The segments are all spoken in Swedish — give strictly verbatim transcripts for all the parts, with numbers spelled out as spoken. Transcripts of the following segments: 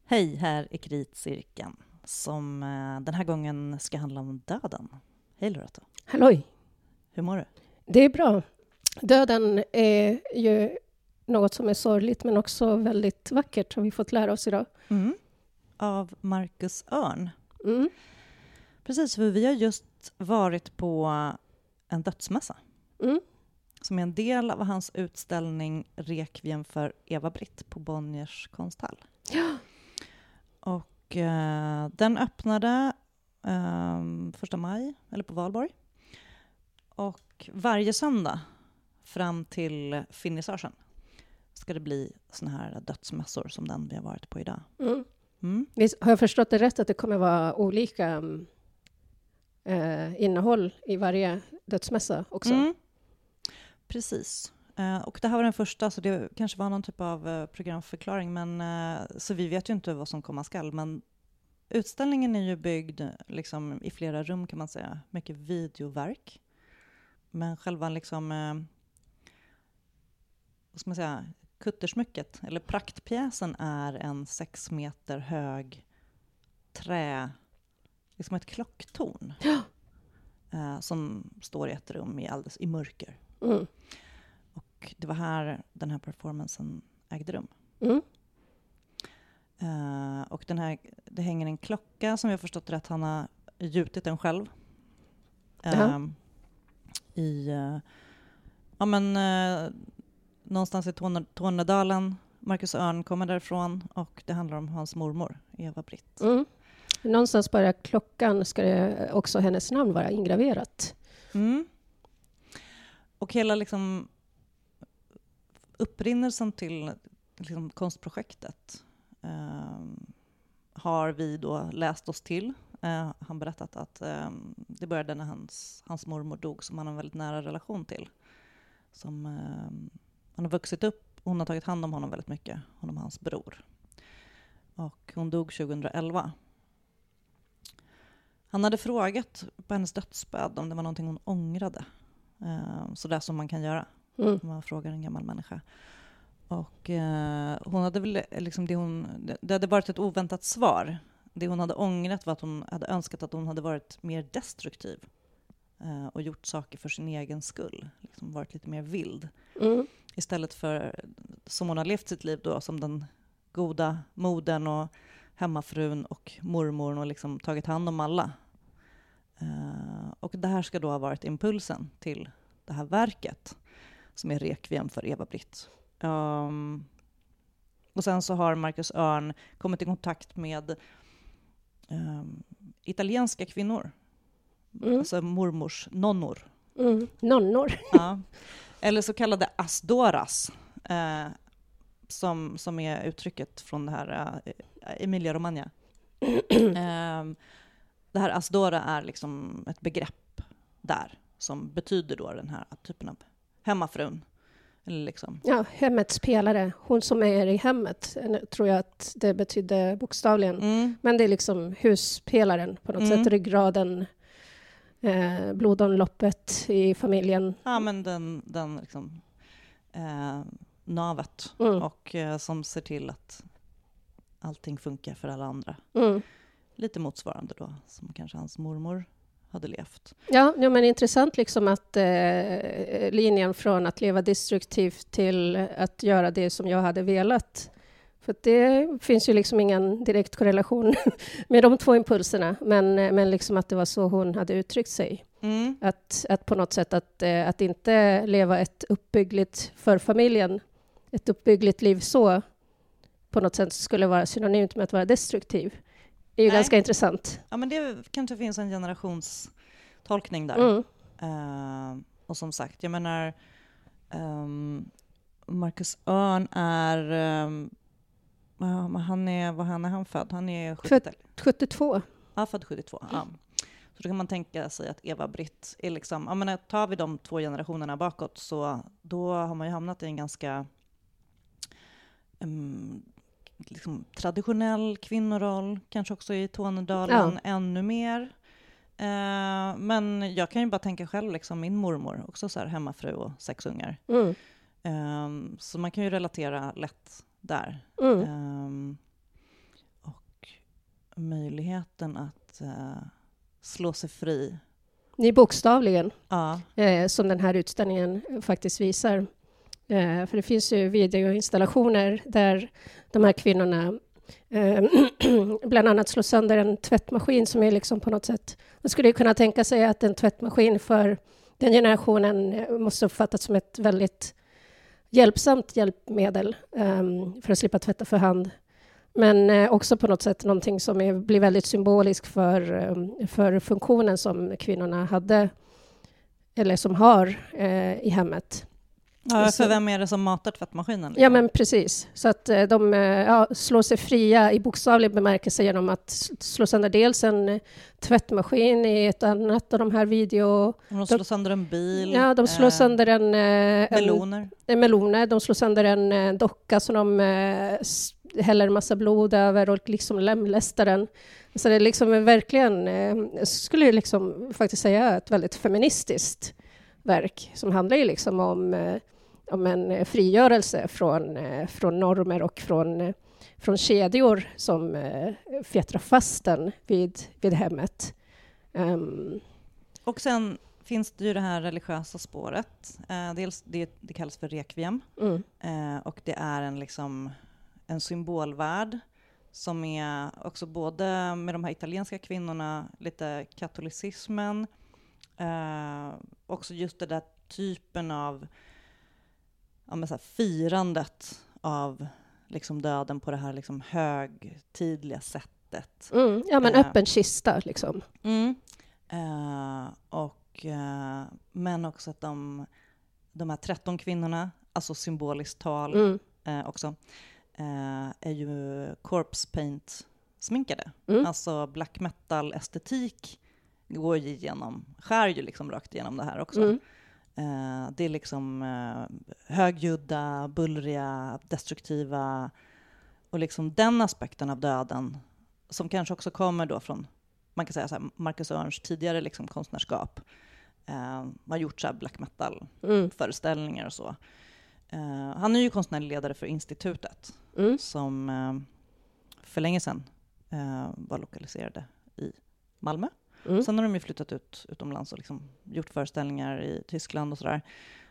Hej, här är Kritcirkeln som eh, den här gången ska handla om döden. Hej Loretta. Halloj. Hur mår du? Det är bra. Döden är ju något som är sorgligt men också väldigt vackert, har vi fått lära oss idag. Mm. Av Marcus Örn. Mm. Precis, för vi har just varit på en dödsmässa. Mm. Som är en del av hans utställning Requiem för Eva-Britt på Bonniers konsthall. Ja. Och eh, den öppnade eh, första maj, eller på Valborg. Och varje söndag fram till finissagen ska det bli såna här dödsmässor som den vi har varit på idag. Mm. Mm. Har jag förstått det rätt att det kommer vara olika eh, innehåll i varje dödsmässa också? Mm. Precis. Eh, och det här var den första, så det kanske var någon typ av eh, programförklaring. Men, eh, så vi vet ju inte vad som komma skall. Men utställningen är ju byggd liksom, i flera rum kan man säga. Mycket videoverk. Men själva liksom, eh, vad ska man säga, kuttersmycket, eller praktpjäsen är en sex meter hög trä, liksom ett klocktorn. Ja. Eh, som står i ett rum i, alldeles, i mörker. Mm. Och det var här den här performancen ägde rum. Mm. Uh, och den här, det hänger en klocka som jag har förstått rätt. Han har gjutit den själv. Uh, Ja. I, uh, ja men, uh, någonstans i Torne, Tornedalen. Marcus Örn kommer därifrån. Och det handlar om hans mormor, Eva-Britt. Mm. Någonstans bara klockan ska det också hennes namn vara ingraverat. Mm. Och hela liksom upprinnelsen till liksom konstprojektet eh, har vi då läst oss till. Eh, han berättat att eh, det började när hans, hans mormor dog, som han har en väldigt nära relation till. Som, eh, han har vuxit upp, hon har tagit hand om honom väldigt mycket, honom och hans bror. Och hon dog tjugoelva. Han hade frågat på hennes dödsbädd om det var någonting hon ångrade. Uh, så där som man kan göra Mm. om man frågar en gammal människa. Och uh, hon hade väl liksom det hon det, det hade varit ett oväntat svar. Det hon hade ångrat var att hon hade önskat att hon hade varit mer destruktiv uh, och gjort saker för sin egen skull, liksom varit lite mer vild. Mm. Istället för som hon har levt sitt liv då som den goda modern och hemmafrun och mormor och liksom tagit hand om alla. Uh, och det här ska då ha varit impulsen till det här verket som är Requiem för Eva-Britt. Um, och sen så har Marcus Örn kommit i kontakt med um, italienska kvinnor. Mm. Alltså mormors nonnor. Mm. Nonnor. Ja. Eller så kallade asdoras. Uh, som, som är uttrycket från det här uh, Emilia-Romagna. um, Det här asdora är liksom ett begrepp där som betyder då den här typen av hemmafrun. Eller liksom. Ja, hemmets pelare. Hon som är i hemmet, tror jag att det betyder bokstavligen. Mm. Men det är liksom huspelaren på något Mm. sätt, ryggraden, eh, blodomloppet i familjen. Ja, men den, den liksom, eh, navet Mm. och eh, som ser till att allting funkar för alla andra. Mm. Lite motsvarande då, som kanske hans mormor hade levt. Ja, ja, men intressant liksom att eh, linjen från att leva destruktivt till att göra det som jag hade velat. För att det finns ju liksom ingen direkt korrelation med de två impulserna. Men, men liksom att det var så hon hade uttryckt sig. Mm. Att, att på något sätt att, eh, att inte leva ett uppbyggligt för familjen, ett uppbyggligt liv så på något sätt skulle vara synonymt med att vara destruktiv. Det är ju Nej. ganska intressant. Ja, men det kanske finns en generationstolkning där. Mm. Uh, och som sagt, jag menar um, Marcus Örn är um, uh, han är, vad han är han född? Han är sjuttio, sjuttiotvå. ja, född sjuttiotvå. Ja. Så då kan man tänka sig att Eva-Britt är liksom, jag menar, tar vi de två generationerna bakåt så då har man ju hamnat i en ganska um, liksom, traditionell kvinnoroll, kanske också i Tornedalen Ja. ännu mer. Uh, men jag kan ju bara tänka själv, liksom, min mormor, också så här hemmafru och sex ungar. Mm. Um, så man kan ju relatera lätt där. Mm. Um, möjligheten att uh, slå sig fri. Ni bokstavligen, ja. eh, som den här utställningen faktiskt visar. Eh, för det finns ju videoinstallationer där de här kvinnorna eh, bland annat slår sönder en tvättmaskin som är liksom på något sätt... Man skulle kunna tänka sig att en tvättmaskin för den generationen måste uppfattas som ett väldigt hjälpsamt hjälpmedel um, för att slippa tvätta för hand. Men eh, också på något sätt någonting som är, blir väldigt symboliskt för, um, för funktionen som kvinnorna hade eller som har eh, i hemmet. Ja, för vem är det som matar tvättmaskinen? Liksom? Ja, men precis. Så att de ja, slår sig fria i bokstavlig bemärkelse genom att slå sönder dels en tvättmaskin i ett annat av de här video... De slår sönder en bil. Ja, de slår eh, sönder en... Meloner. En, meloner. De slår sönder en docka som de eh, häller en massa blod över och liksom lemlästar den. Så det är liksom verkligen, eh, skulle jag liksom faktiskt säga, ett väldigt feministiskt verk som handlar ju liksom om... Eh, om en frigörelse från, från normer och från, från kedjor som eh, fjättrar fast den vid, vid hemmet. Um. Och sen finns det ju det här religiösa spåret. Eh, dels det, det kallas för requiem. Mm. Eh, och det är en, liksom, en symbolvärld som är också både med de här italienska kvinnorna, lite katolicismen. Eh, också just det där typen av ja, men så här, firandet av liksom döden på det här liksom högtidliga sättet. Mm, ja, men uh, öppen kista liksom. Mm, uh, och, uh, men också att de, de här tretton kvinnorna, alltså symboliskt tal mm. uh, också, uh, är ju corpse paint sminkade. Mm. Alltså black metal estetik går ju igenom, skär ju liksom rakt igenom det här också. Mm. Uh, det är liksom uh, högljudda, bullriga, destruktiva och liksom den aspekten av döden som kanske också kommer då från, man kan säga så här, Marcus Örns tidigare liksom konstnärskap. Uh, har gjort så här black metal mm. föreställningar och så. Uh, han är ju konstnärlig ledare för institutet mm. som uh, för länge sedan uh, var lokaliserade i Malmö. Mm. Sen har de ju flyttat ut utomlands och liksom gjort föreställningar i Tyskland och sådär.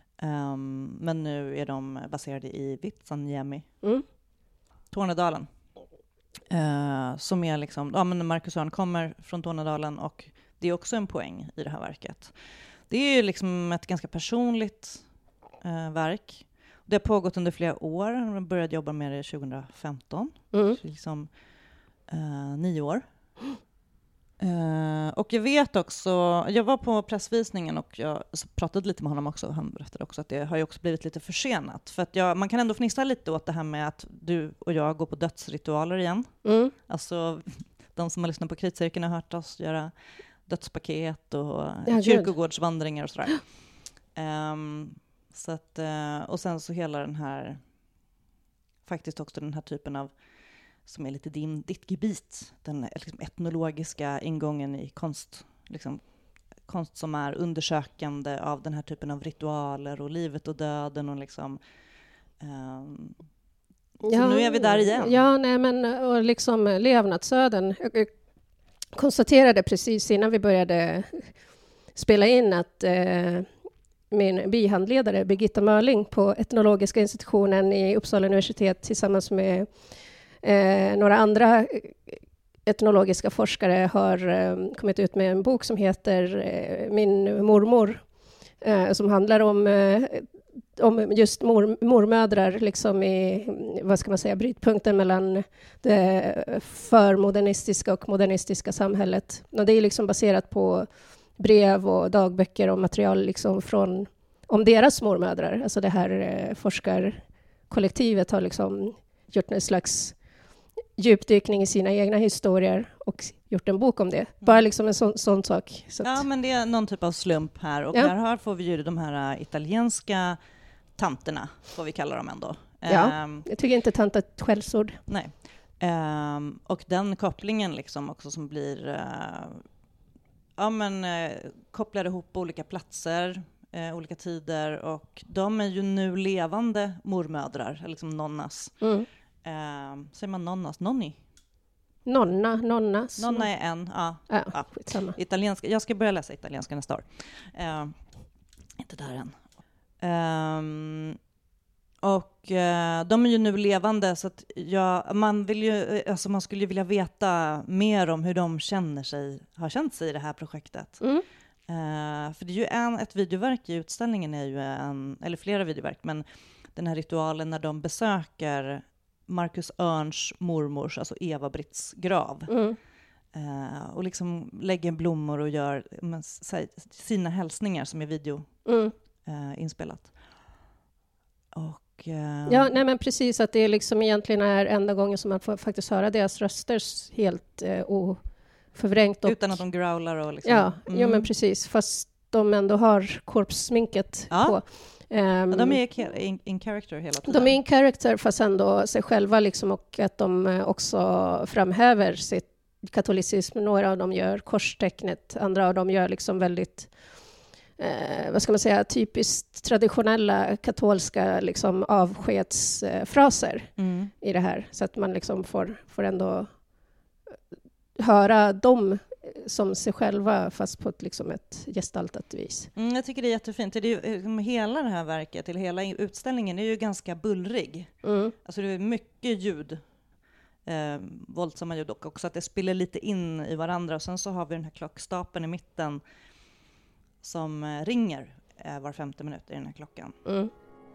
Um, men nu är de baserade i Vitsaniemi, mm. Tornedalen. Uh, som är liksom, ja men Marcus Örn kommer från Tornedalen och det är också en poäng i det här verket. Det är ju liksom ett ganska personligt uh, verk. Det har pågått under flera år. De började jobba med det tjugohundrafemton. Mm. Så liksom uh, nio år. Uh, och jag vet också, jag var på pressvisningen och jag pratade lite med honom också. Han berättade också att det har ju också blivit lite försenat. För att jag, man kan ändå fnissa lite åt det här med att du och jag går på dödsritualer igen. Mm. Alltså de som har lyssnat på Kritcirkeln har hört oss göra dödspaket och ja, kyrkogårdsvandringar och sådär. Um, så att, uh, och sen så hela den här, faktiskt också den här typen av som är lite din, ditt gebit, den liksom etnologiska ingången i konst, liksom, konst som är undersökande av den här typen av ritualer och livet och döden och liksom um, så ja, nu är vi där igen. Ja, nej men och liksom levnadsöden. Jag konstaterade precis innan vi började spela in att eh, min bihandledare Birgitta Mörling på etnologiska institutionen i Uppsala universitet tillsammans med Eh, några andra etnologiska forskare har eh, kommit ut med en bok som heter eh, Min mormor, eh, som handlar om, eh, om just mor, mormödrar liksom i, vad ska man säga, brytpunkten mellan det förmodernistiska och modernistiska samhället. Och det är liksom baserat på brev och dagböcker och material liksom från, om deras mormödrar. Alltså det här eh, forskarkollektivet har liksom gjort en slags djupdykning i sina egna historier och gjort en bok om det. Bara liksom en sån, sån sak. Så ja, men det är någon typ av slump här. Och ja. här får vi ju de här italienska tanterna, får vi kalla dem ändå. Ja, um, jag tycker inte tant ett skällsord. Nej. Um, och den kopplingen liksom också som blir uh, ja, men, uh, kopplar ihop olika platser, uh, olika tider. Och de är ju nu levande mormödrar, liksom nonnas. Mm. Uh, säger man nonnas? Nonni? Nonna, nonna. Nonna är en, ja. Ja, ja. skitsamma. Italienska, jag ska börja läsa italienska nästa år. Uh, inte där än. Um, och uh, de är ju nu levande, så att jag, man, vill ju, alltså man skulle ju vilja veta mer om hur de känner sig, har känt sig i det här projektet. Mm. Uh, för det är ju en, ett videoverk i utställningen, är ju en, eller flera videoverk, men den här ritualen när de besöker Marcus Örns mormors, alltså Eva-Britts grav. Mm. Uh, och liksom lägger blommor och gör men, sina hälsningar som är video Mm. uh, inspelat. Och, uh, ja, nej men precis, att det liksom egentligen är enda gången som man får faktiskt höra deras röster helt uh, oförvrängt. Och, utan att de growlar och liksom. Ja, mm. jo, men precis. Fast de ändå har korpssminket ja. på. Um, ja, de är in, in character hela tiden. De är in character fast ändå sig själva liksom, och att de också framhäver sitt katolicism. Några av dem gör korstecknet, andra av dem gör liksom väldigt eh, vad ska man säga, typiskt traditionella katolska liksom avskedsfraser mm. i det här. Så att man liksom får, får ändå höra dem som sig själva, fast på ett, liksom ett gestaltat vis. Mm, jag tycker det är jättefint. Det är ju, hela det här verket, eller hela utställningen är ju ganska bullrig. Mm. Alltså det är mycket ljud. Eh, våldsamma ljud och också att det spiller lite in i varandra. Och sen så har vi den här klockstapeln i mitten som eh, ringer eh, var femte minut i den här klockan. Mm.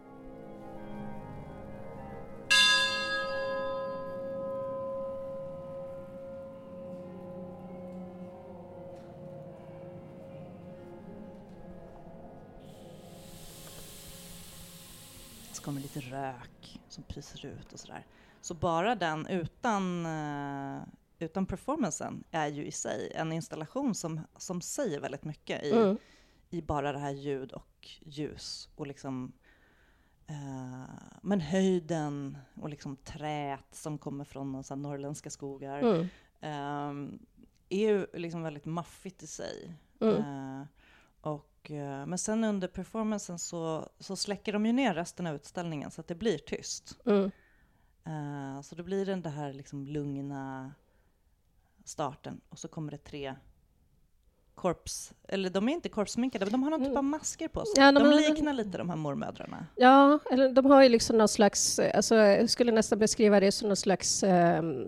Så kommer lite rök som pyser ut och sådär. Så bara den utan, uh, utan performancen är ju i sig en installation som, som säger väldigt mycket i, Mm. i bara det här ljud och ljus. Och liksom, uh, men höjden och liksom trät som kommer från så här norrländska skogar Mm. uh, är ju liksom väldigt maffigt i sig. Mm. Uh, och, uh, men sen under performancen så, så släcker de ju ner resten av utställningen så att det blir tyst. Mm. Uh, så då blir det den här liksom lugna starten och så kommer det tre korps, eller de är inte korpsminkade, men de har någon typ av masker på sig. Ja, de, de liknar lite de här mormödrarna. Ja, eller de har ju liksom någon slags, alltså jag skulle nästan beskriva det som någon slags um,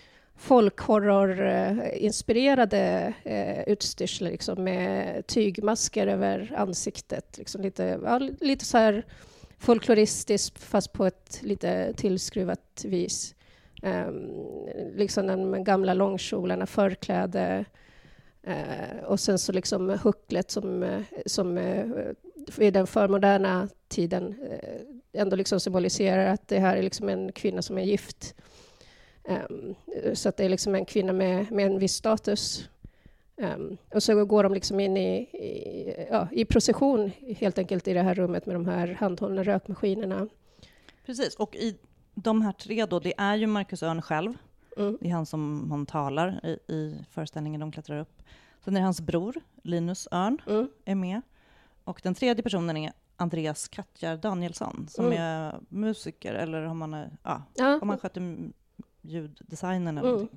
folkhorror-inspirerade uh, utstyrsel liksom, med tygmasker över ansiktet. Liksom lite, ja, lite så här folkloristiskt fast på ett lite tillskruvat vis. Um, liksom den gamla långkjolarna, förkläde uh, och sen så liksom hucklet som, som uh, i den förmoderna tiden uh, ändå liksom symboliserar att det här är liksom en kvinna som är gift. Um, så att det är liksom en kvinna med, med en viss status. Um, och så går de liksom in i, i, ja, i procession helt enkelt i det här rummet med de här handhållna rökmaskinerna. Precis, och i de här tre då, det är ju Marcus Örn själv. Mm. Det är han som han talar i, i föreställningen de klättrar upp. Sen är det hans bror, Linus Örn, Mm. är med. Och den tredje personen är Andreas Katjar Danielsson som Mm. är musiker, eller om man, är, ja, Ja. om man sköter ljuddesignen eller Mm. någonting.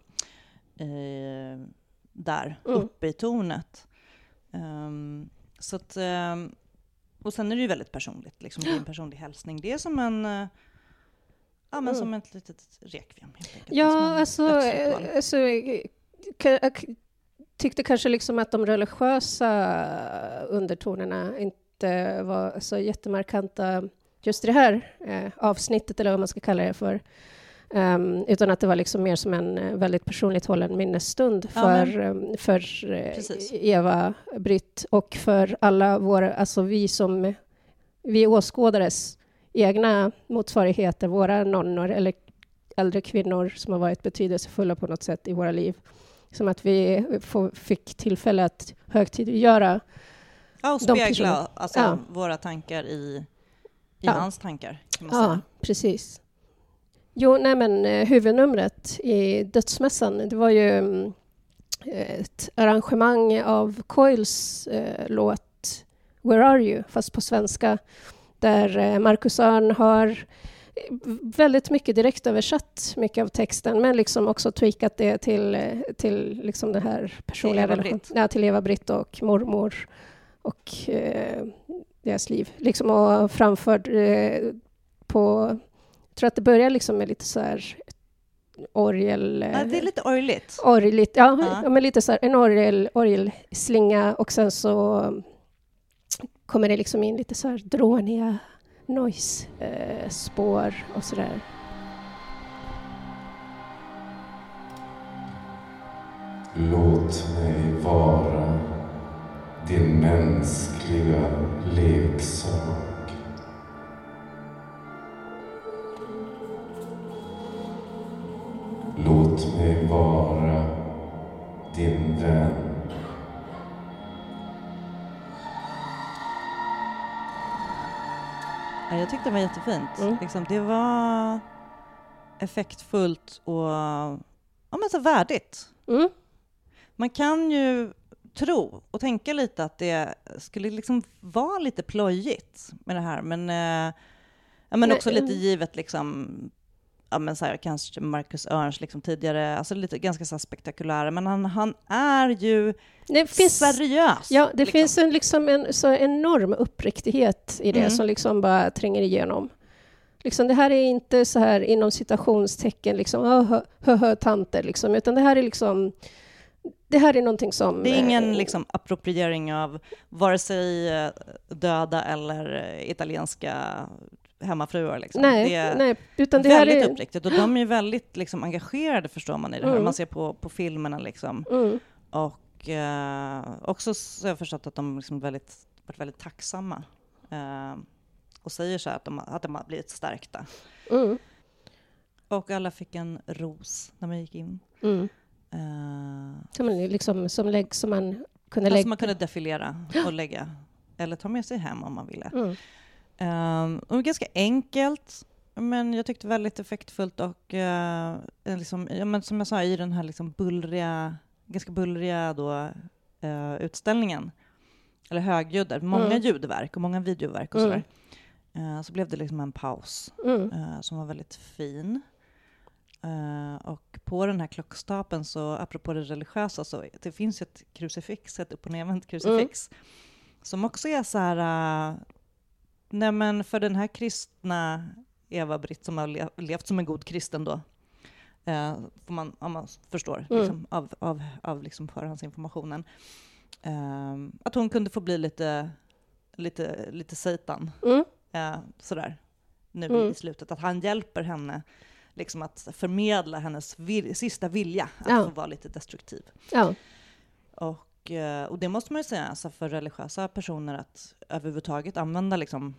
Eh, där, Mm. uppe i tornet. Um, så att, um, och sen är det ju väldigt personligt. Liksom, det är en personlig hälsning. Det är som en... Uh, ja, men Mm. som ett litet rekviem. Helt enkelt. Som Ja, en alltså, dödsritual. eh, alltså jag, jag tyckte kanske liksom att de religiösa undertonerna inte var så jättemarkanta just i det här eh, avsnittet, eller vad man ska kalla det för. Um, utan att det var liksom mer som en uh, väldigt personligt hållen minnesstund Ja, för, men- um, för uh, Precis. Eva, Britt och för alla våra, alltså vi som vi åskådares egna motsvarigheter, våra nonnor eller äldre kvinnor som har varit betydelsefulla på något sätt i våra liv. Som att vi få, fick tillfälle att högtidliggöra. Ja, och de spegla personerna. alltså, Ja. våra tankar i, i Ja. hans tankar. Kan man Ja, säga. precis. Jo, nej men eh, huvudnumret i Dödsmässan, det var ju mm, ett arrangemang av Coils eh, låt Where Are You, fast på svenska, där eh, Marcus Örn har väldigt mycket direkt översatt mycket av texten, men liksom också tweakat det till, till liksom det här personliga relationen. Ja, till Eva-Britt och mormor och eh, deras liv. Liksom, och framförd eh, på... Jag tror att det börjar liksom med lite så här orgel... Ja, det är lite orgligt. Orgligt, ja, ja. ja, men lite så här en orgel, orgelslinga, och sen så kommer det liksom in lite så här dråniga noise-spår eh, och sådär. Låt mig vara din mänskliga leksak. Låt mig vara din vän. Ja, jag tyckte det var jättefint. Mm. Liksom, det var effektfullt och ja, men så värdigt. Mm. Man kan ju tro och tänka lite att det skulle liksom vara lite plojigt med det här, men, eh, ja, men också lite givet liksom, ja, men så här, kanske Marcus Örns liksom tidigare, alltså lite ganska så spektakulära, men han, han är ju det finns, seriös. Ja, det liksom. finns en, liksom en så enorm uppriktighet i det Mm. som liksom bara tränger igenom. Liksom, det här är inte så här inom citationstecken liksom, hö, hö, hö, tanter, liksom, utan det här är liksom det här är någonting som... Det är ingen liksom appropriering av vare sig döda eller italienska hemmafruar. Liksom. Nej, det är nej, utan det väldigt här är... uppriktigt. Och de är ju väldigt liksom, engagerade, förstår man i det här. Mm. Man ser på, på filmerna. Liksom. Mm. Och eh, också så har jag förstått att de liksom väldigt, varit väldigt tacksamma. Eh, och säger så här att de, att de har blivit stärkta. Mm. Och alla fick en ros när man gick in. Mm. Uh, som, liksom, som, lägg, som man kunde alltså lägga... man kunde defilera och lägga. Eller ta med sig hem om man ville. Mm. Um, och ganska enkelt, men jag tyckte väldigt effektfullt. Och uh, liksom, ja, men som jag sa, i den här liksom bullriga, ganska bullriga då, uh, utställningen. Eller högljudda. Många Mm. ljudverk och många videoverk och Mm. sådär. Uh, så blev det liksom en paus Mm. uh, som var väldigt fin. Uh, och på den här klockstapeln, så apropå det religiösa, så det finns ett krucifix, ett upp- och nedvänt krucifix, mm. som också är så här, uh, nej men för den här kristna Eva-Britt som har le- levt som en god kristen då, uh, får man, om man förstår Mm. liksom, av, av, av liksom förhandsinformationen, uh, att hon kunde få bli lite, lite, lite satan, Mm. uh, sådär, nu Mm. i slutet, att han hjälper henne liksom att förmedla hennes vil- sista vilja att Ja. få vara lite destruktiv. Ja. Och, och det måste man ju säga, alltså för religiösa personer att överhuvudtaget använda liksom,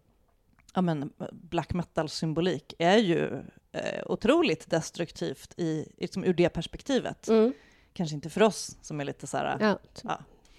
ja men, black metal-symbolik är ju eh, otroligt destruktivt i, liksom ur det perspektivet. Mm. Kanske inte för oss som är lite så här, Ja. ja,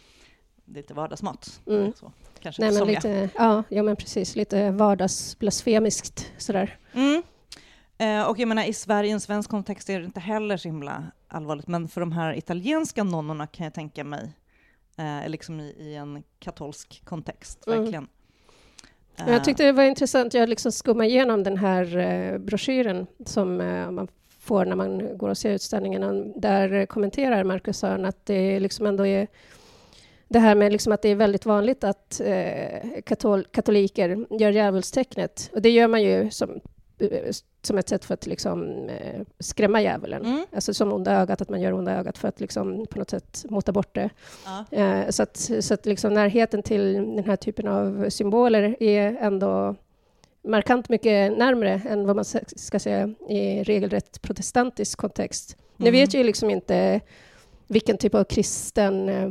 lite vardagsmat. Mm. Så. Kanske Nej, inte men somliga. lite, ja, ja, men precis. Lite vardagsblasfemiskt sådär. Mm. Eh, och jag menar, i Sverige, i en svensk kontext är det inte heller så himla allvarligt, men för de här italienska nonnorna kan jag tänka mig, eh, liksom i, i en katolsk kontext, Mm. verkligen. Eh, Jag tyckte det var intressant, jag liksom skummade igenom den här eh, broschyren som eh, man får när man går och ser utställningen. Där kommenterar Marcus Örn att det liksom ändå är det här med liksom att det är väldigt vanligt att eh, katol- katoliker gör djävulstecknet. Och det gör man ju som, som ett sätt för att liksom, eh, skrämma djävulen. Mm. Alltså som onda ögat, att man gör onda ögat för att liksom, på något sätt mota bort det. Ja. Eh, så att, så att liksom, närheten till den här typen av symboler är ändå markant mycket närmare än vad man ska säga i regelrätt protestantisk kontext. Mm. Nu vet jag ju liksom inte vilken typ av kristen eh,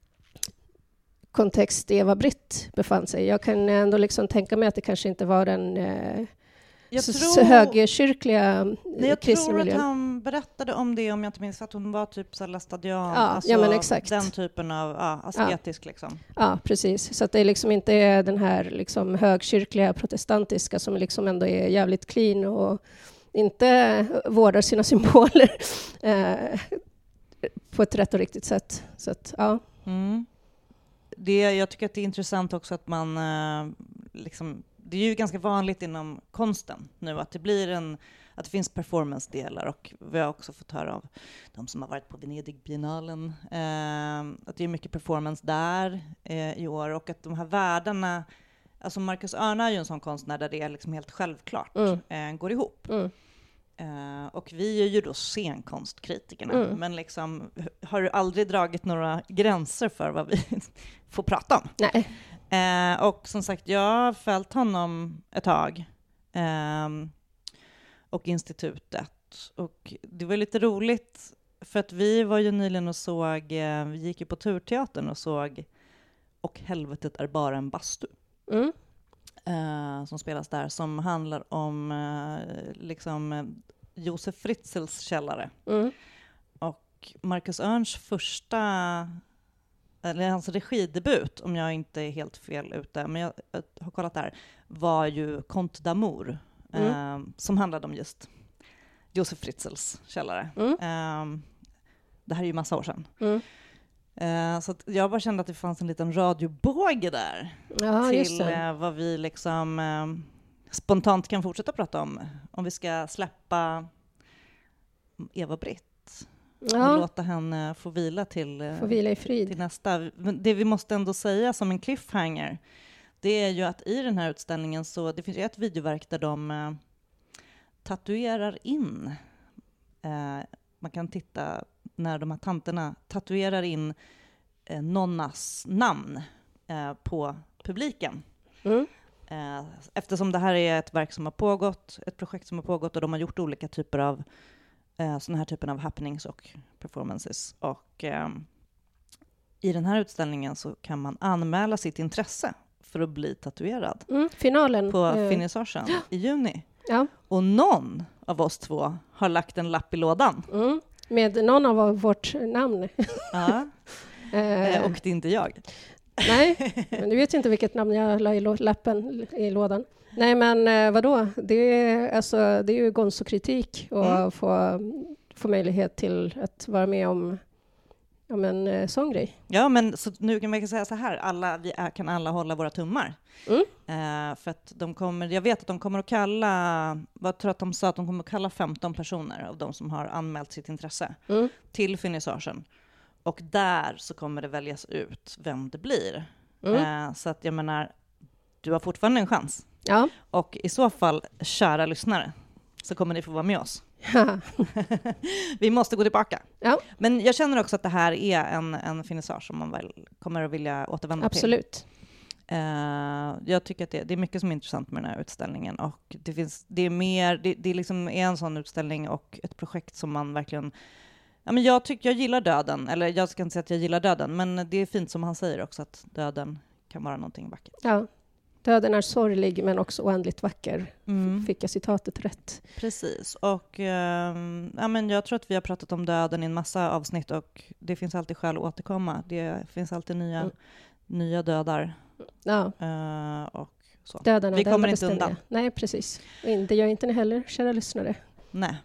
kontext Eva-Britt befann sig. Jag kan ändå liksom tänka mig att det kanske inte var den eh, Jag så, tror, så högkyrkliga nej, jag kristna tror att miljön. han berättade om det, om jag inte minns, att hon var typ så lastadian, Ja, alltså ja, men exakt. den typen av ja, asketisk. Ja. Liksom. Ja, precis. Så att det liksom inte är den här liksom högkyrkliga protestantiska som liksom ändå är jävligt clean och inte vårdar sina symboler eh, på ett rätt och riktigt sätt. Så att, ja. Mm. Det, jag tycker att det är intressant också att man eh, liksom det är ju ganska vanligt inom konsten nu att det blir en, att det finns performance-delar, och vi har också fått höra av de som har varit på Venedig-biennalen eh, att det är mycket performance där eh, i år, och att de här världarna, alltså Marcus Örna är ju en sån konstnär där det är liksom helt självklart Mm. eh, går ihop. Mm. Uh, och vi är ju då scenkonstkritikerna, Mm. men liksom, har du aldrig dragit några gränser för vad vi får prata om? Nej. Uh, och som sagt, jag har följt honom ett tag, um, och institutet, och det var lite roligt för att vi var ju nyligen och såg, uh, vi gick ju på Turteatern och såg Och helvetet är bara en bastu. Mm. Uh, som spelas där, som handlar om uh, liksom uh, Josef Fritzls källare. Mm. Och Marcus Örns första, eller hans regidebut, om jag inte är helt fel ute, men jag, jag har kollat där, var ju Conte d'amour, Mm. uh, som handlade om just Josef Fritzls källare. Mm. Uh, det här är ju massa år sedan. Mm. Uh, så att jag bara kände att det fanns en liten radiobåge där. Ja, just till det. eh, vad vi liksom eh, spontant kan fortsätta prata om. Om vi ska släppa Eva-Britt och Ja, låta henne få vila till, eh, får vila i till frid. nästa. Men det vi måste ändå säga som en cliffhanger, det är ju att i den här utställningen så det finns ju ett videoverk där de eh, tatuerar in, eh, man kan titta när de här tanterna tatuerar in eh, nonnas namn eh, på publiken. Mm. Eh, eftersom det här är ett verk som har pågått, ett projekt som har pågått, och de har gjort olika typer av eh, sådana här typen av happenings och performances. Och eh, i den här utställningen så kan man anmäla sitt intresse för att bli tatuerad Mm. Finalen. på eh, finissagen i juni. Ja. Och någon av oss två har lagt en lapp i lådan. Mm. Med någon av vårt namn. Ja. Eh, Eh, och det är inte jag. Nej, men du vet inte vilket namn jag la i lå- lappen i lådan. Nej, men eh, vadå? Det är, alltså, det är ju Gonzo-kritik och Mm. få, få möjlighet till att vara med om, om en eh, sån grej. Ja, men så nu kan man säga så här, alla, vi är, kan alla hålla våra tummar. Mm. Eh, för att de kommer, jag vet att de kommer att kalla, vad tror jag att de sa, att de kommer att kalla femton personer av de som har anmält sitt intresse Mm. till finissagen. Och där så kommer det väljas ut vem det blir. Mm. Eh, så att jag menar, du har fortfarande en chans. Ja. Och i så fall, kära lyssnare, så kommer ni få vara med oss. Vi måste gå tillbaka. Ja, Men jag känner också att det här är en, en finissage som man väl kommer att vilja återvända absolut. till. Uh, jag tycker att det, det är mycket som är intressant med den här utställningen, och det finns, det är mer, det, det liksom är en sån utställning och ett projekt som man verkligen, ja, men jag tycker jag gillar döden, eller jag ska inte säga att jag gillar döden, men det är fint som han säger också, att döden kan vara någonting vackert. Ja. Döden är sorglig men också oändligt vacker. Mm. Fick jag citatet rätt? Precis, och um, ja, men jag tror att vi har pratat om döden i en massa avsnitt, och det finns alltid skäl att återkomma. Det finns alltid nya, Mm. nya dödar. Ja, Uh, och så. döden är Vi det kommer enda inte beständiga. undan. Nej, precis. Och in- det gör inte ni heller, kära lyssnare. Nej.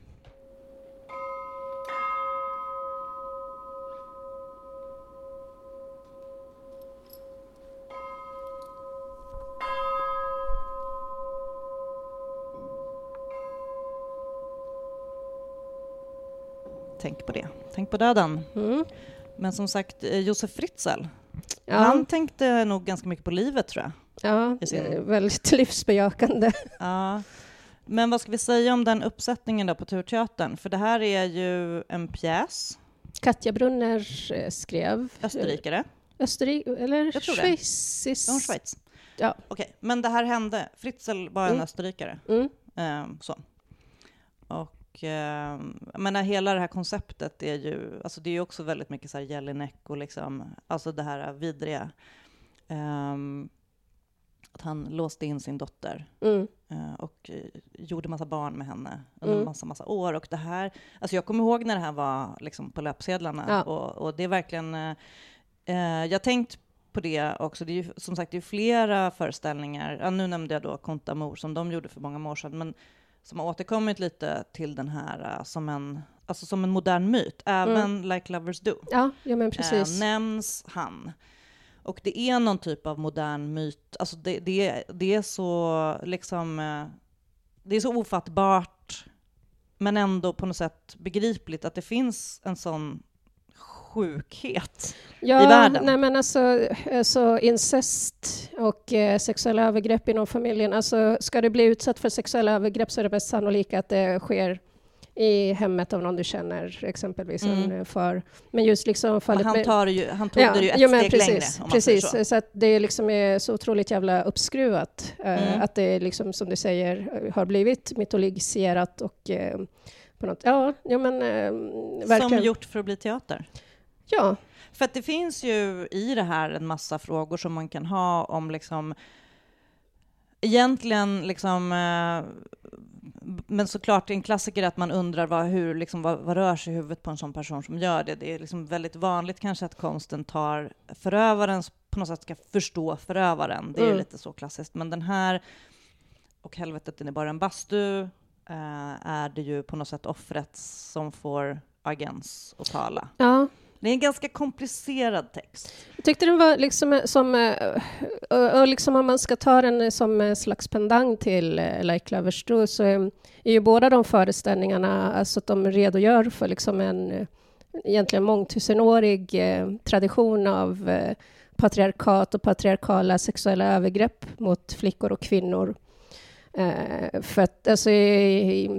Tänk på det. Tänk på döden. Mm. Men som sagt, eh, Josef Fritzl, Ja, han tänkte nog ganska mycket på livet, tror jag. ja, i sin- det är väldigt livsbejakande. Ja. Men vad ska vi säga om den uppsättningen då på Turteatern? För det här är ju en pjäs, Katja Brunner eh, skrev... österrikare, Österrike, eller Jag tror det. schweizisk... från Schweiz. Ja. Okej, men det här hände. Fritzl var en Mm. österrikare. Mm. Ehm, så. Och ehm, jag menar, hela det här konceptet är ju, alltså det är ju också väldigt mycket så här Jelinek och liksom, alltså det här vidriga. Ehm, att han låste in sin dotter Mm. eh, och eh, gjorde massa barn med henne under Mm. massa, massa år. Och det här, alltså jag kommer ihåg när det här var liksom på löpsedlarna. Ja. Och, och det är verkligen, eh, eh, jag har tänkt på det också. Det är ju, som sagt, det är flera föreställningar. Ja, nu nämnde jag då Conte d'amour som de gjorde för många år sedan, men som har återkommit lite till den här uh, som, en, alltså som en modern myt. Även Mm. Like Lovers Do Ja, ja, men uh, precis. nämns han. Och det är någon typ av modern myt. Alltså det, det, det är så liksom, det är så ofattbart, men ändå på något sätt begripligt att det finns en sån sjukhet ja, i världen. Nej, men alltså, alltså incest och eh, sexuella övergrepp inom familjen. Alltså, ska du bli utsatt för sexuella övergrepp så är det mest sannolikt att det sker i hemmet av någon du känner, exempelvis mm. en far. Men just liksom fallet han, tar ju, han tog ja, det ju ett ja, men steg precis, längre. Om man precis, så. så att det liksom är så otroligt jävla uppskruvat. Mm. Uh, att det liksom, som du säger, har blivit mytologiserat och uh, på något, ja, ja men uh, verkligen. Som gjort för att bli teater. Ja. För att det finns ju i det här en massa frågor som man kan ha om liksom egentligen liksom uh, men såklart en klassiker är att man undrar vad, hur, liksom, vad, vad rör sig i huvudet på en sån person som gör det. Det är liksom väldigt vanligt kanske att konsten tar förövaren, på något sätt ska förstå förövaren. Det är mm. lite så klassiskt. Men den här, och helvetet den är bara en bastu, eh, är det ju på något sätt offret som får agens att tala. Ja. Det är en ganska komplicerad text. Jag tyckte den var liksom som, och liksom om man ska ta den som en slags pendang till Like Lovers Do, så är ju båda de föreställningarna, alltså att de redogör för liksom en egentligen mångtusenårig tradition av patriarkat och patriarkala sexuella övergrepp mot flickor och kvinnor. För att alltså i,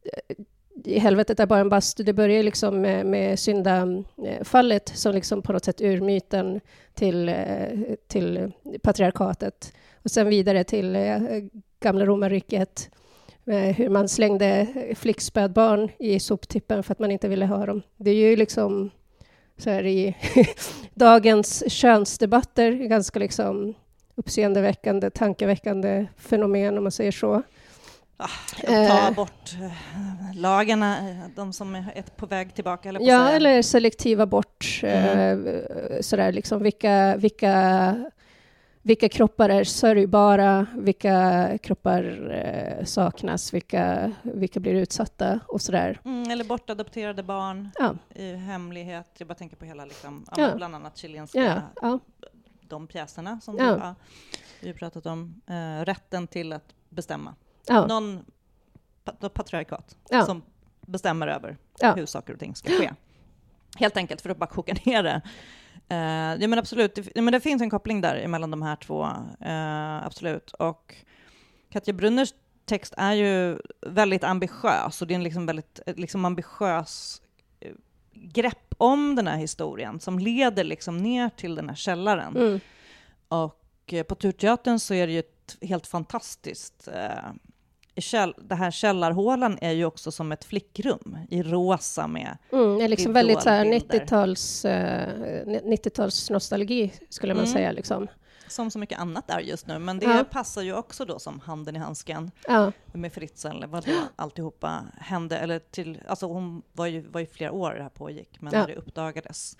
i helvetet är bara en bastu. Det börjar liksom med, med syndafallet som liksom på något sätt ur myten till, till patriarkatet. Och sen vidare till gamla romarriket. Hur man slängde flickspädbarn i soptippen för att man inte ville ha dem. Det är ju liksom så här i dagens könsdebatter ganska liksom uppseendeväckande, tankeväckande fenomen om man säger så. Ah, ta eh, bort lagarna, de som är på väg tillbaka. Eller på ja, säga. Eller selektiv abort. Mm. Eh, sådär, liksom, vilka, vilka, vilka kroppar är sörjbara, vilka kroppar eh, saknas, vilka, vilka blir utsatta och sådär. Mm, eller bortadopterade barn ja. i hemlighet. Jag bara tänker på hela, liksom, ja. bland annat chilenska, ja. Ja. de pjäserna som ja. du, ja, vi har pratat om. Eh, rätten till att bestämma. Ja. Någon patriarkat ja. som bestämmer över ja. hur saker och ting ska ske. Helt enkelt för att bara koka ner det. Uh, ja, men absolut, det, ja, men det finns en koppling där mellan de här två. Uh, absolut. Och Katja Brunners text är ju väldigt ambitiös. Och det är en liksom väldigt liksom ambitiös uh, grepp om den här historien som leder liksom ner till den här källaren. Mm. Och uh, på Turteatern så är det ju ett helt fantastiskt... Uh, Käll, det här källarhålan är ju också som ett flickrum i rosa med mm, det är liksom väldigt så här nittio-tals eh, nittio-tals nostalgi skulle man mm. säga liksom. Som så mycket annat är just nu, men det ja. passar ju också då som handen i handsken ja. med Fritzl, vad då alltihopa hände, eller till, alltså hon var ju, var ju flera år det här pågick, men ja. när det uppdagades.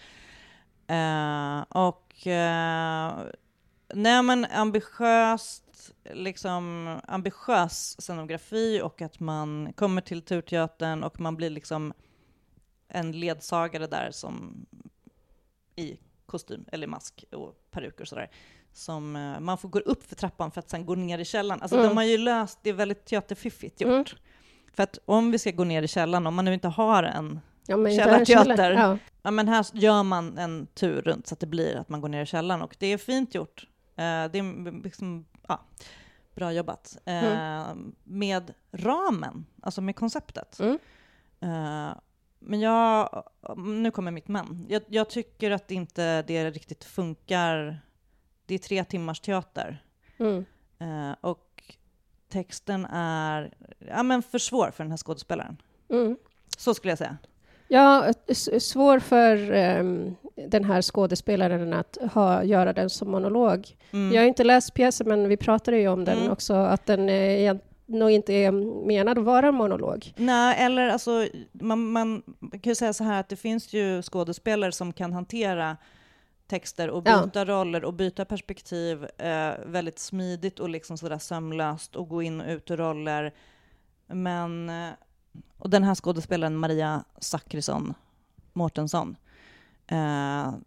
Uh, och uh, nej men ambitiöst liksom ambitiös scenografi och att man kommer till Turteatern och man blir liksom en ledsagare där som i kostym eller mask och peruker och sådär, som uh, man får gå upp för trappan för att sen gå ner i källaren. Alltså mm. de har ju löst, det är väldigt teaterfiffigt gjort. Mm. För att om vi ska gå ner i källaren, om man nu inte har en ja, källarteater, ja. Ja, men här gör man en tur runt så att det blir att man går ner i källaren, och det är fint gjort. Uh, det är liksom ja, bra jobbat. Uh, mm. Med ramen, alltså med konceptet. Mm. Uh, men jag, nu kommer mitt men. Jag, jag tycker att inte det riktigt funkar. Det är tre timmars teater. Mm. Uh, och texten är ja, men för svår för den här skådespelaren. Mm. Så skulle jag säga. Ja, svår för um, den här skådespelaren att ha, göra den som monolog. Mm. Jag har inte läst pjäsen, men vi pratade ju om den mm. också, att den är, nog inte är menad att vara en monolog. Nej, eller alltså, man, man kan ju säga så här att det finns ju skådespelare som kan hantera texter och byta ja. roller och byta perspektiv eh, väldigt smidigt och liksom sådär sömlöst och gå in och ut ur roller. Men... Eh, Och den här skådespelaren Maria Zachrisson Mårtensson, eh,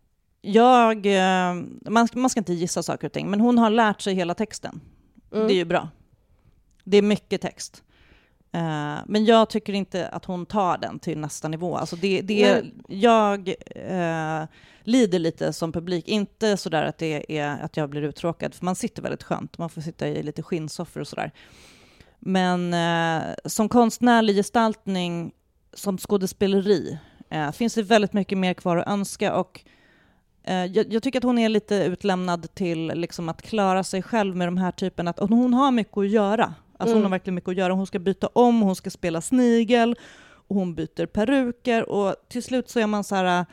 jag, man, man ska inte gissa saker och ting, men hon har lärt sig hela texten. Mm. Det är ju bra. Det är mycket text. Uh, men jag tycker inte att hon tar den till nästa nivå. Alltså det, det är, jag uh, lider lite som publik. Inte så där att det är att jag blir uttråkad. För man sitter väldigt skönt. Man får sitta i lite skinnsoffer och sådär. Men uh, som konstnärlig gestaltning, som skådespeleri, uh, finns det väldigt mycket mer kvar att önska. Och uh, jag, jag tycker att hon är lite utlämnad till liksom, att klara sig själv med de här typen. Att, hon har mycket att göra. Alltså mm. hon har verkligen mycket att göra. Hon ska byta om, hon ska spela snigel, och hon byter peruker, och till slut så är man så här...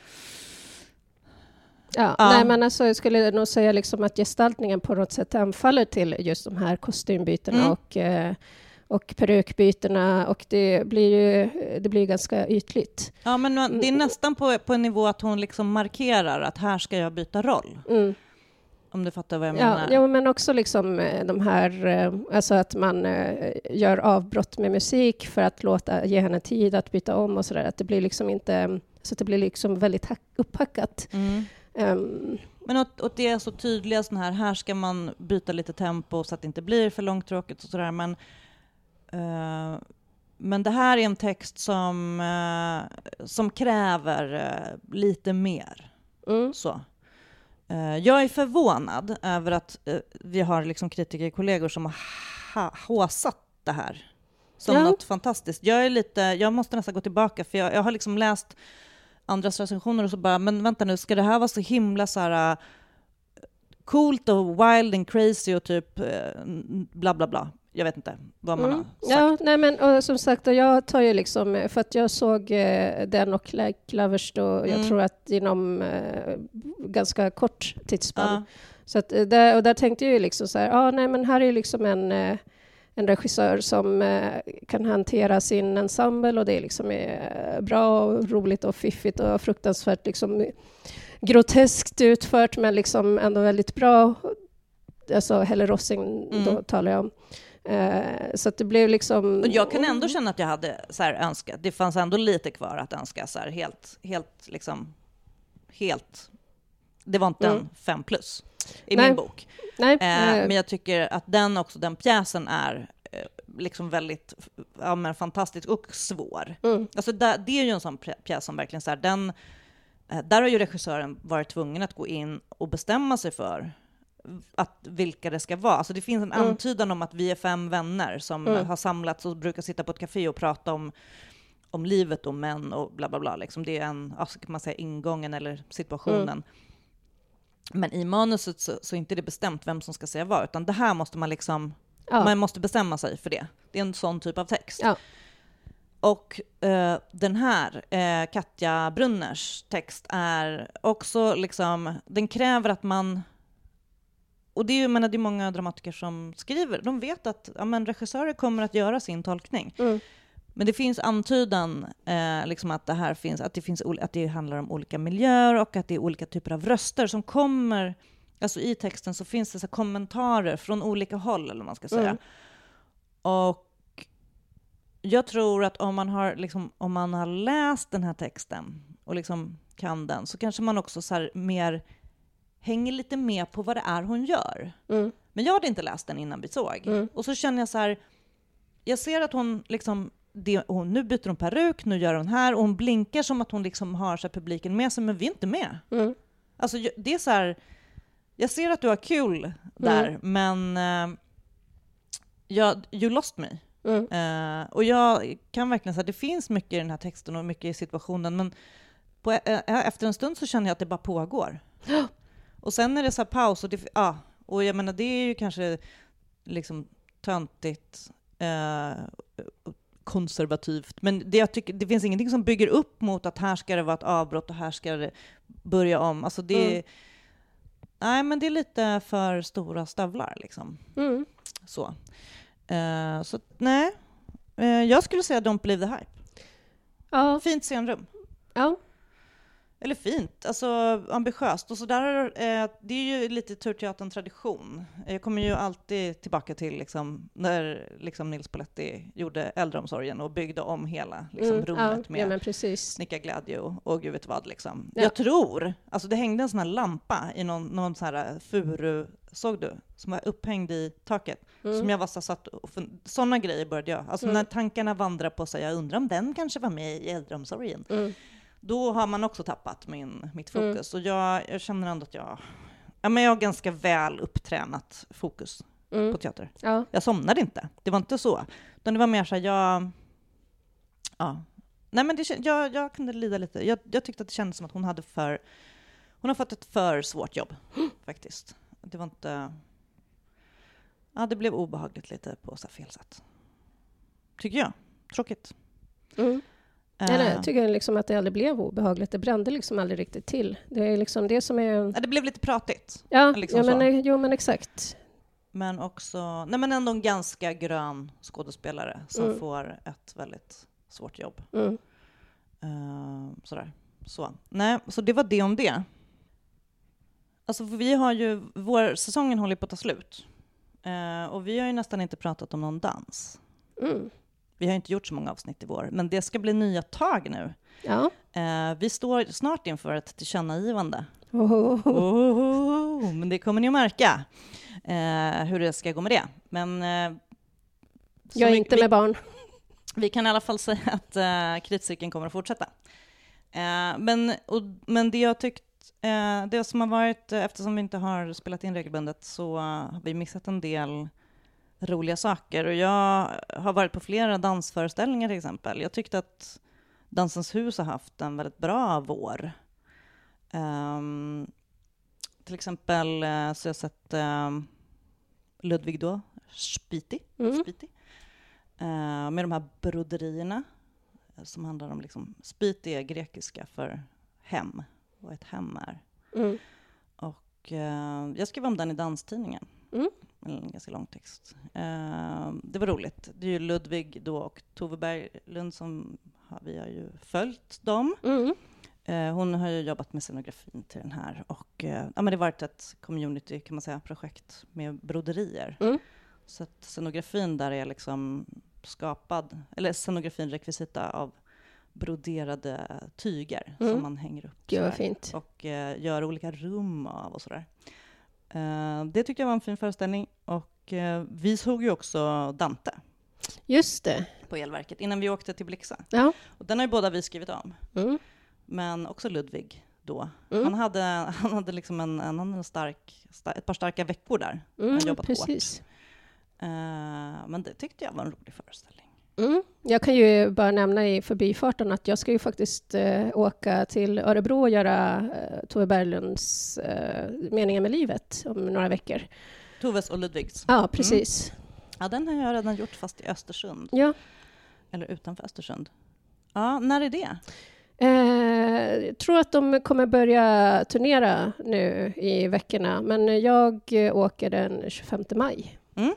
Ja, ja. Nej, men alltså, jag skulle nog säga liksom att gestaltningen på något sätt anfaller till just de här kostymbytena mm. och, eh, och perukbytena, och det blir ju det blir ganska ytligt. Ja, men det är nästan på, på en nivå att hon liksom markerar att här ska jag byta roll. Mm. Om du fattar vad jag menar. Ja, ja, men också liksom de här, alltså att man gör avbrott med musik för att låta, ge henne tid att byta om och sådär. Att det blir liksom inte, så att det blir liksom väldigt hack, upphackat. Mm. Um, men och, och det är så tydliga sån här, här ska man byta lite tempo så att det inte blir för långtråkigt och sådär. Men, uh, men det här är en text som, uh, som kräver uh, lite mer. Mm. Så. Jag är förvånad över att uh, vi har liksom kritikerkollegor som har ha- håsat det här som ja. något fantastiskt. Jag är lite, jag måste nästan gå tillbaka, för jag, jag har liksom läst andras recensioner och så bara, men vänta nu, ska det här vara så himla så här uh, coolt och wild and crazy och typ uh, bla bla bla. Jag vet inte vad man mm. har sagt. Ja, nej men och som sagt, och jag tar ju liksom, för att jag såg eh, den och Like Lovers då, mm. jag tror att inom eh, ganska kort tidsspann. Ja. Så att där, och där tänkte jag ju liksom så här, ja ah, nej men här är liksom en, eh, en regissör som eh, kan hantera sin ensemble, och det är liksom eh, bra och roligt och fiffigt och fruktansvärt liksom groteskt utfört, men liksom ändå väldigt bra. Alltså Helle Rossing mm. då talar jag om. Uh, så att det blev liksom... Och jag kan ändå känna att jag hade så här önskat. Det fanns ändå lite kvar att önska. Så här, helt, helt, liksom... Helt... Det var inte mm. en fem plus i Nej. min bok. Nej. Uh, men jag tycker att den också, den pjäsen är uh, liksom väldigt ja, men fantastisk och svår. Mm. Alltså där, det är ju en sån pjäs som verkligen så här, den... Uh, där har ju regissören varit tvungen att gå in och bestämma sig för att vilka det ska vara. Alltså det finns en mm. antydan om att vi är fem vänner som mm. har samlats och brukar sitta på ett café och prata om, om livet och män och bla bla bla. Liksom det är en, alltså kan man säga, ingången eller situationen. Mm. Men i manuset så, så är inte det bestämt vem som ska säga vad, utan det här måste man liksom, ja. man måste bestämma sig för det. Det är en sån typ av text. Ja. Och eh, den här, eh, Katja Brunners text är också liksom, den kräver att man... Och det är ju, menar, det är många dramatiker som skriver. De vet att ja, men regissörer kommer att göra sin tolkning. Mm. Men det finns antydan eh, liksom att det här finns, att det finns att det handlar om olika miljöer och att det är olika typer av röster som kommer. Alltså i texten så finns det så kommentarer från olika håll, eller vad man ska säga. Mm. Och jag tror att om man har liksom, om man har läst den här texten och liksom kan den, så kanske man också så här mer hänger lite med på vad det är hon gör. Mm. Men jag hade inte läst den innan vi såg. Mm. Och så känner jag så här, jag ser att hon liksom, det, hon, nu byter hon peruk, nu gör hon här, och hon blinkar som att hon liksom har så här publiken med sig, men vi är inte med. Mm. Alltså det är så här, jag ser att du har kul där, mm. men uh, jag, you lost me. Mm. Uh, och jag kan verkligen säga att det finns mycket i den här texten och mycket i situationen, men på, uh, efter en stund så känner jag att det bara pågår. Och sen är det så här paus, och, det, ja, och jag menar det är ju kanske liksom töntigt, eh, konservativt, men det, jag tycker, det finns ingenting som bygger upp mot att här ska det vara ett avbrott och här ska det börja om. Alltså det, mm. nej, men det är lite för stora stövlar liksom. Mm. Så. Eh, så nej, eh, jag skulle säga Don't Believe the Hype. Ja. Fint scenrum. Ja. Eller fint, alltså ambitiöst. Och så där, eh, det är ju lite Turteatern-tradition. Jag kommer ju alltid tillbaka till liksom, när liksom Nils Poletti gjorde äldreomsorgen och byggde om hela liksom, Mm, rummet ja, ja, men med precis. snickarglädje och, och gud vet vad. Liksom. Ja. Jag tror, alltså det hängde en sån här lampa i någon, någon sån här furu, såg du? Som var upphängd i taket. Mm. Som jag var så satt och fun- sådana grejer började jag. Alltså Mm. när tankarna vandrar på sig, jag undrar om den kanske var med i äldreomsorgen. Mm. Då har man också tappat min, mitt fokus. Mm. Och jag, jag känner ändå att jag, ja, men jag har ganska väl upptränat fokus Mm. på teater. Ja. Jag somnade inte. Det var inte så. Utan det var mer så här, jag... Ja. Nej, men det, jag, jag kunde lida lite. Jag, jag tyckte att det kändes som att hon hade för... Hon har fått ett för svårt jobb, faktiskt. Det var inte... Ja, det blev obehagligt lite på så här fel sätt. Tycker jag. Tråkigt. Mm. Eller, jag tycker liksom att det aldrig blev obehagligt. Det brände liksom aldrig riktigt till. Det är liksom det som är... Ja, det blev lite pratigt. Ja, liksom ja men, så. jo, men exakt. Men också... Nej, men ändå en ganska grön skådespelare som Mm. får ett väldigt svårt jobb. Mm. Uh, sådär. Så. Nej, så det var det om det. Alltså, för vi har ju... Vår säsongen håller på att ta slut. Uh, och vi har ju nästan inte pratat om någon dans. Mm. Vi har inte gjort så många avsnitt i vår, men det ska bli nya tag nu. Ja. Uh, vi står snart inför ett tillkännagivande. Oh, oh, oh. Oh, men det kommer ni att märka uh, hur det ska gå med det. Men uh, Jag är vi, inte vi, med barn. Vi kan i alla fall säga att uh, kritcirkeln kommer att fortsätta. Uh, men, och, men det jag tyckt, uh, det som har varit, uh, eftersom vi inte har spelat in regelbundet, så uh, har vi missat en del roliga saker. Och jag har varit på flera dansföreställningar till exempel. Jag tyckte att Dansens hus har haft en väldigt bra vår. Um, till exempel uh, så har jag sett um, Ludvig då, Spiti, Mm. Spiti. Uh, med de här broderierna uh, som handlar om liksom, Spiti är grekiska för hem, vad ett hem är. Mm. Och uh, jag skrev om den i Danstidningen. Mm. En ganska lång text. Uh, det var roligt. Det är ju Ludvig då och Tove Berglund som har, vi har ju följt dem. Mm. Uh, hon har ju jobbat med scenografin till den här. Och uh, ja, men det har varit ett community, kan man säga, projekt med broderier. Mm. Så att scenografin där är liksom skapad, eller scenografin rekvisita av broderade tyger Mm. som man hänger upp. Gud vad sådär. fint. Och uh, gör olika rum av och sådär. Uh, det tyckte jag var en fin föreställning. Och uh, vi såg ju också Dante Just det. på Elverket innan vi åkte till Blixa. Ja. Och den har ju båda vi skrivit om. Mm. Men också Ludvig då. Mm. Han hade, han hade liksom en, en, en stark, sta, ett par starka veckor där. Mm, Han jobbat precis. hårt. Uh, men det tyckte jag var en rolig föreställning. Mm. Jag kan ju bara nämna i förbifarten att jag ska ju faktiskt eh, åka till Örebro och göra eh, Tove Berglunds eh, Meningen med livet om några veckor. Toves och Ludvigs. Ja, precis. Mm. Ja, den har jag redan gjort fast i Östersund. Ja. Eller utanför Östersund. Ja, när är det? Eh, jag tror att de kommer börja turnera nu i veckorna, men jag eh, åker den tjugofemte maj. Mm.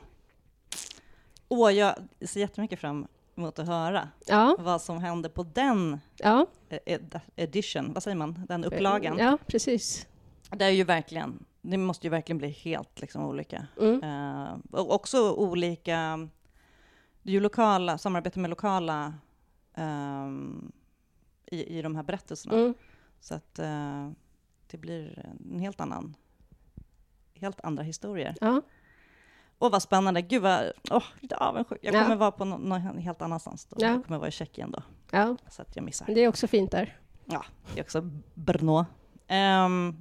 Och jag ser jättemycket fram emot att höra Ja, vad som händer på den ja. ed- edition, vad säger man, den upplagan. Ja, precis. Det är ju verkligen, det måste ju verkligen bli helt liksom olika. Mm. Uh, och också olika, det är ju lokala, samarbete med lokala um, i, i de här berättelserna. Mm. Så att uh, det blir en helt annan, helt andra historier. Ja. Och vad spännande, gud vad, åh, lite avundsjuk. Jag Ja. kommer vara på någon, någon helt annanstans då. Ja. Jag kommer vara i Tjeckien då, Ja, så att jag missar. det är också fint där. Ja, det är också Brno. Um,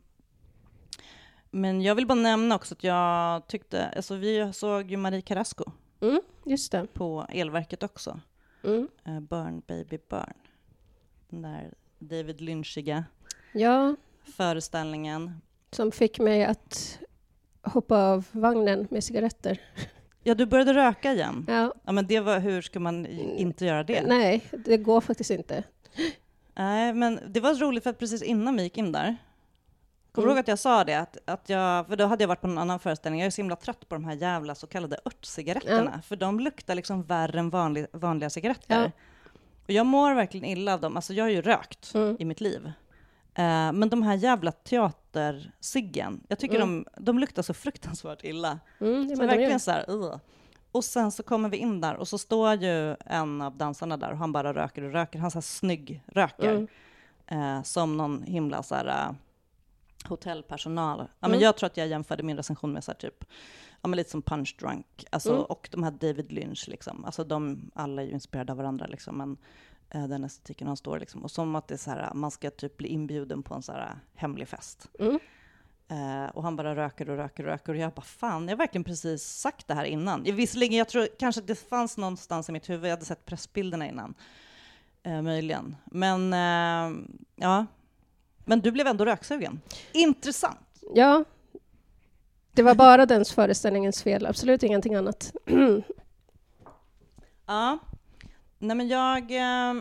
men jag vill bara nämna också att jag tyckte, alltså vi såg ju Marie Carrasco Mm, just det. på Elverket också. Mm. Uh, Burn Baby Burn. Den där David Lynchiga Ja, föreställningen. som fick mig att hoppa av vagnen med cigaretter. Ja, du började röka igen. Ja. Ja, men det var, hur ska man i- inte göra det? Nej, det går faktiskt inte. Nej, men det var roligt för att precis innan vi gick in där, kommer du Mm. ihåg att jag sa det? Att, att jag, för då hade jag varit på en annan föreställning. Jag är så himla trött på de här jävla så kallade örtcigaretterna. Ja. För de luktar liksom värre än vanlig, vanliga cigaretter. Ja. Och jag mår verkligen illa av dem. Alltså jag har ju rökt Mm. i mitt liv. Eh, men de här jävla teatersiggen, jag tycker Mm. de, de luktar så fruktansvärt illa. Mm, Så men de verkligen gör- så här, uh. Och sen så kommer vi in där och så står ju en av dansarna där och han bara röker och röker. Han så här snygg röker. Mm. Eh, som någon himla så här, uh, hotellpersonal. Ja, men Mm. jag tror att jag jämförde min recension med så här, typ, ja, men lite som Punch Drunk. Alltså, Mm. och de här David Lynch. Liksom. Alltså, de alla är ju inspirerade av varandra. Liksom, men eh, den estetiken han står liksom. Och som att det är så här, man ska typ bli inbjuden på en så här hemlig fest. Mm. Eh, och han bara röker och röker och röker. Och jag bara, fan, jag har verkligen precis sagt det här innan. Jag, visserligen, jag tror kanske det fanns någonstans i mitt huvud. Jag hade sett pressbilderna innan. Eh, möjligen. Men, eh, ja. Men du blev ändå röksugen. Intressant. Ja, det var bara dens föreställningens fel. Absolut ingenting annat. Ja. Nej, men jag, eh,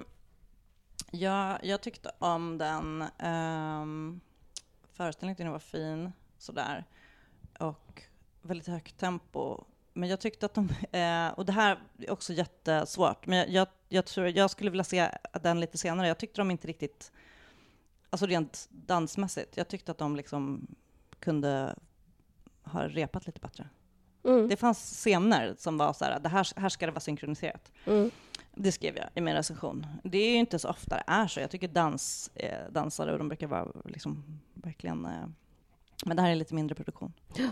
jag, jag tyckte om den. Eh, föreställningen tyckte den var fin. Sådär. Och väldigt högt tempo. Men jag tyckte att de... Eh, och det här är också jättesvårt. Men jag, jag, jag tror jag skulle vilja se den lite senare. Jag tyckte de inte riktigt... Alltså rent dansmässigt. Jag tyckte att de liksom kunde ha repat lite bättre. Mm. Det fanns scener som var så här, det här, här ska det vara synkroniserat. Mm. Det skrev jag i min recension. Det är ju inte så ofta det är så. Jag tycker dans, eh, dansare, och de brukar vara liksom verkligen... Eh, men det här är lite mindre produktion. Ja.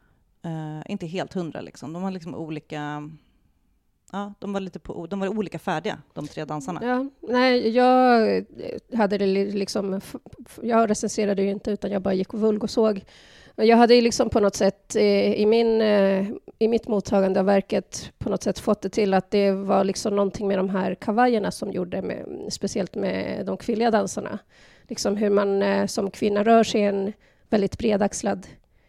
Eh, inte helt hundra liksom. De har liksom olika... Ja, de var lite på, de var olika färdiga, de tre dansarna. Ja, nej, jag hade det li- liksom... f- f- Jag recenserade ju inte, utan jag bara gick och vulg och såg. Jag hade ju liksom på något sätt eh, i, min, eh, i mitt mottagande av verket på något sätt fått det till att det var liksom någonting med de här kavajerna som gjorde, med, speciellt med de kvinnliga dansarna. Liksom hur man eh, som kvinna rör sig i en väldigt bredaxlad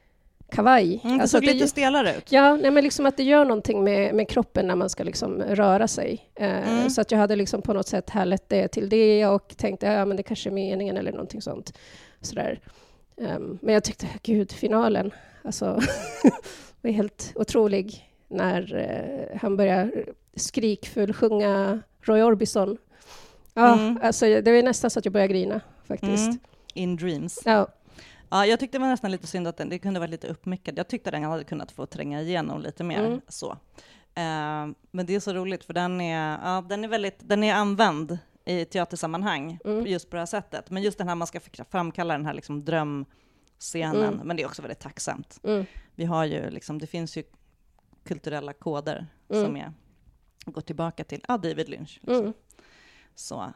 kavaj. Mm, det Alltså såg att lite stelare ut. Ja, nej, men liksom att det gör någonting med, med kroppen när man ska liksom röra sig. Eh, Mm. Så att jag hade liksom på något sätt härlett det till det och tänkte ja, men det kanske är meningen eller någonting sånt. Sådär. Um, men jag tyckte, gud, finalen alltså, var helt otrolig när eh, han börjar skrikfull sjunga Roy Orbison. Ja, Mm. alltså, det var nästan så att jag började grina faktiskt. Mm. In Dreams. Ja. Ja, jag tyckte det var nästan lite synd att den, det kunde vara lite uppmyckad. Jag tyckte den hade kunnat få tränga igenom lite mer. Mm. Så. Eh, men det är så roligt för den är, ja, den är, väldigt, den är använd i teatersammanhang Mm. just på det här sättet. Men just den här, man ska framkalla den här liksom drömscenen. Mm. Men det är också väldigt tacksamt. Mm. Vi har ju liksom, det finns ju kulturella koder Mm. som är, går tillbaka till ja, David Lynch. Liksom. Mm. Så.